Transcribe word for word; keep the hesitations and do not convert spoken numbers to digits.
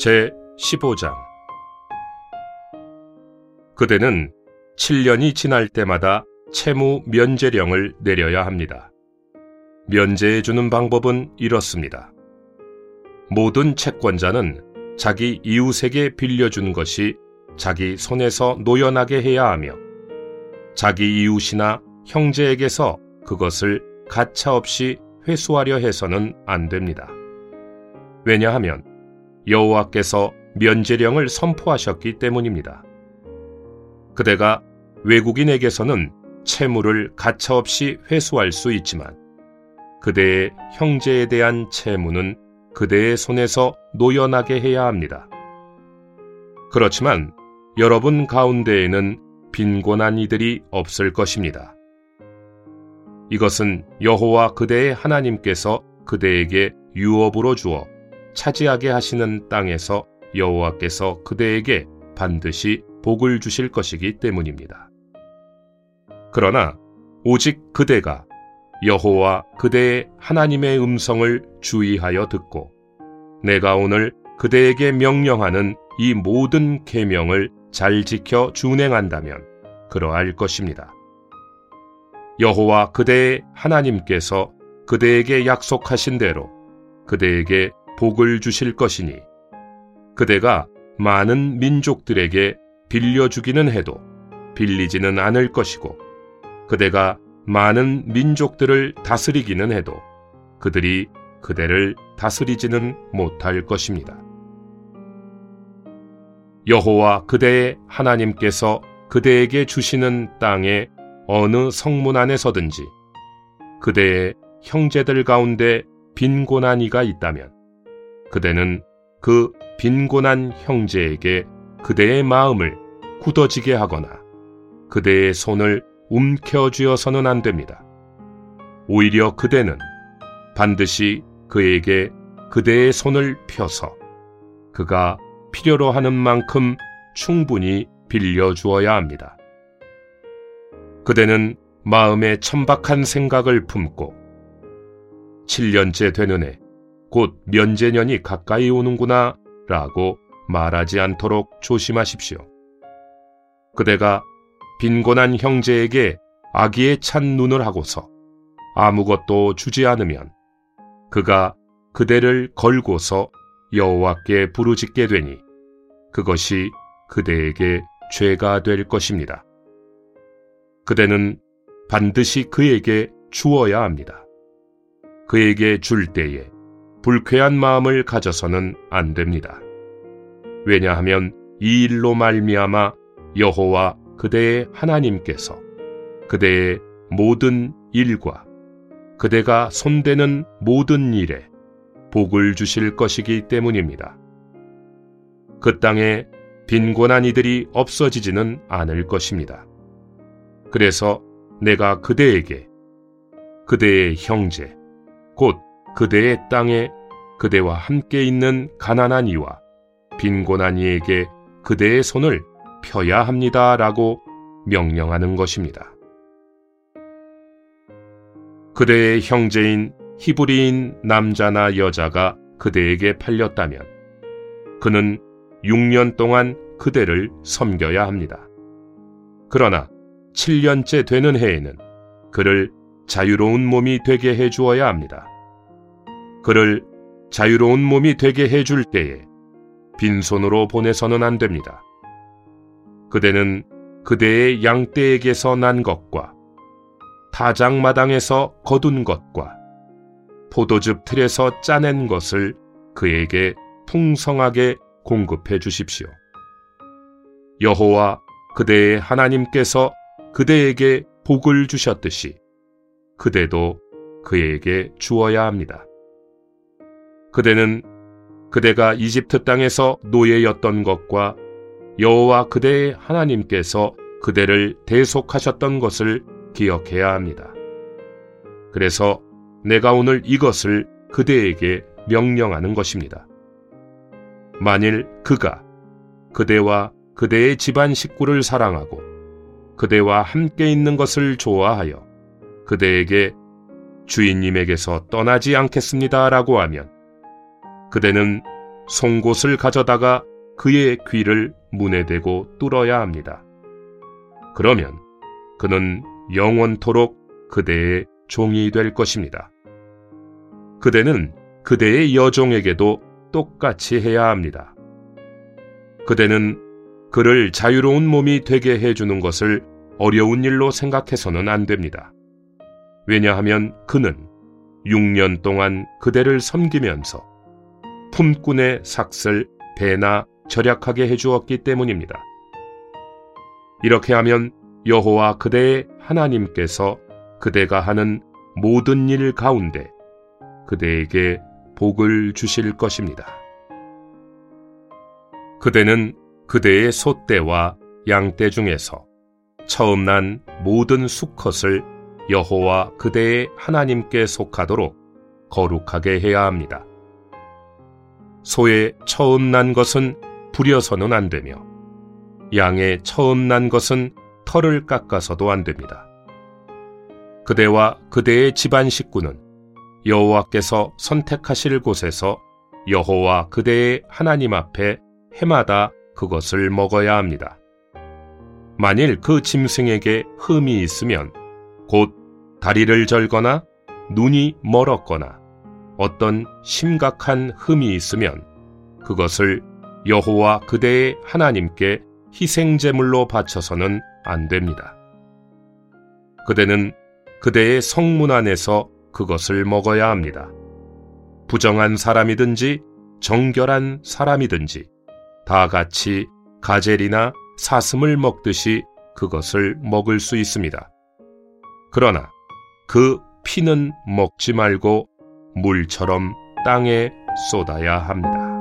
제십오 장. 그대는 칠 년이 지날 때마다 채무 면제령을 내려야 합니다. 면제해주는 방법은 이렇습니다. 모든 채권자는 자기 이웃에게 빌려준 것이 자기 손에서 노연하게 해야 하며 자기 이웃이나 형제에게서 그것을 가차없이 회수하려 해서는 안 됩니다. 왜냐하면 여호와께서 면제령을 선포하셨기 때문입니다. 그대가 외국인에게서는 채무를 가차없이 회수할 수 있지만 그대의 형제에 대한 채무는 그대의 손에서 노연하게 해야 합니다. 그렇지만 여러분 가운데에는 빈곤한 이들이 없을 것입니다. 이것은 여호와 그대의 하나님께서 그대에게 유업으로 주어 차지하게 하시는 땅에서 여호와께서 그대에게 반드시 복을 주실 것이기 때문입니다. 그러나 오직 그대가 여호와 그대의 하나님의 음성을 주의하여 듣고 내가 오늘 그대에게 명령하는 이 모든 계명을 잘 지켜 준행한다면 그러할 것입니다. 여호와 그대의 하나님께서 그대에게 약속하신 대로 그대에게 복을 주실 것이니 그대가 많은 민족들에게 빌려주기는 해도 빌리지는 않을 것이고 그대가 많은 민족들을 다스리기는 해도 그들이 그대를 다스리지는 못할 것입니다. 여호와 그대의 하나님께서 그대에게 주시는 땅의 어느 성문 안에서든지 그대의 형제들 가운데 빈곤한 이가 있다면 그대는 그 빈곤한 형제에게 그대의 마음을 굳어지게 하거나 그대의 손을 움켜쥐어서는 안 됩니다. 오히려 그대는 반드시 그에게 그대의 손을 펴서 그가 필요로 하는 만큼 충분히 빌려주어야 합니다. 그대는 마음에 천박한 생각을 품고 칠 년째 되는 해 곧 면제년이 가까이 오는구나 라고 말하지 않도록 조심하십시오. 그대가 빈곤한 형제에게 악의에 찬 눈을 하고서 아무것도 주지 않으면 그가 그대를 걸고서 여호와께 부르짖게 되니 그것이 그대에게 죄가 될 것입니다. 그대는 반드시 그에게 주어야 합니다. 그에게 줄 때에 불쾌한 마음을 가져서는 안 됩니다. 왜냐하면 이 일로 말미암아 여호와 그대의 하나님께서 그대의 모든 일과 그대가 손대는 모든 일에 복을 주실 것이기 때문입니다. 그 땅에 빈곤한 이들이 없어지지는 않을 것입니다. 그래서 내가 그대에게 그대의 형제 곧 그대의 땅에 그대와 함께 있는 가난한 이와 빈곤한 이에게 그대의 손을 펴야 합니다 라고 명령하는 것입니다. 그대의 형제인 히브리인 남자나 여자가 그대에게 팔렸다면 그는 육 년 동안 그대를 섬겨야 합니다. 그러나 칠 년째 되는 해에는 그를 자유로운 몸이 되게 해주어야 합니다. 그를 자유로운 몸이 되게 해줄 때에 빈손으로 보내서는 안 됩니다. 그대는 그대의 양떼에게서 난 것과 타작마당에서 거둔 것과 포도즙 틀에서 짜낸 것을 그에게 풍성하게 공급해 주십시오. 여호와 그대의 하나님께서 그대에게 복을 주셨듯이 그대도 그에게 주어야 합니다. 그대는 그대가 이집트 땅에서 노예였던 것과 여호와 그대의 하나님께서 그대를 대속하셨던 것을 기억해야 합니다. 그래서 내가 오늘 이것을 그대에게 명령하는 것입니다. 만일 그가 그대와 그대의 집안 식구를 사랑하고 그대와 함께 있는 것을 좋아하여 그대에게 주인님에게서 떠나지 않겠습니다 라고 하면 그대는 송곳을 가져다가 그의 귀를 문에 대고 뚫어야 합니다. 그러면 그는 영원토록 그대의 종이 될 것입니다. 그대는 그대의 여종에게도 똑같이 해야 합니다. 그대는 그를 자유로운 몸이 되게 해주는 것을 어려운 일로 생각해서는 안 됩니다. 왜냐하면 그는 육 년 동안 그대를 섬기면서 품꾼의 삭슬 배나 절약하게 해주었기 때문입니다. 이렇게 하면 여호와 그대의 하나님께서 그대가 하는 모든 일 가운데 그대에게 복을 주실 것입니다. 그대는 그대의 소떼와 양떼 중에서 처음 난 모든 수컷을 여호와 그대의 하나님께 속하도록 거룩하게 해야 합니다. 소의 처음 난 것은 부려서는 안 되며 양의 처음 난 것은 털을 깎아서도 안 됩니다. 그대와 그대의 집안 식구는 여호와께서 선택하실 곳에서 여호와 그대의 하나님 앞에 해마다 그것을 먹어야 합니다. 만일 그 짐승에게 흠이 있으면 곧 다리를 절거나 눈이 멀었거나 어떤 심각한 흠이 있으면 그것을 여호와 그대의 하나님께 희생제물로 바쳐서는 안 됩니다. 그대는 그대의 성문 안에서 그것을 먹어야 합니다. 부정한 사람이든지 정결한 사람이든지 다 같이 가젤이나 사슴을 먹듯이 그것을 먹을 수 있습니다. 그러나 그 피는 먹지 말고 물처럼 땅에 쏟아야 합니다.